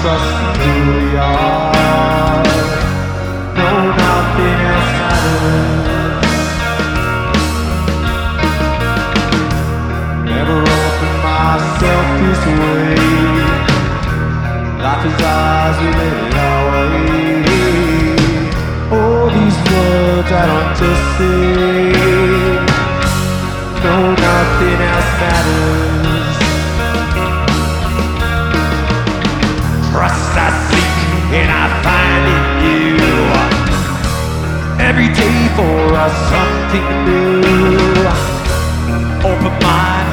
trust in who we are. No, nothing else matters. Never opened myself this way. Life is ours, we live it our way. All these words I don't just say. No, nothing else matters. Trust I seek and I find in you. Every day for us something new. Open mind.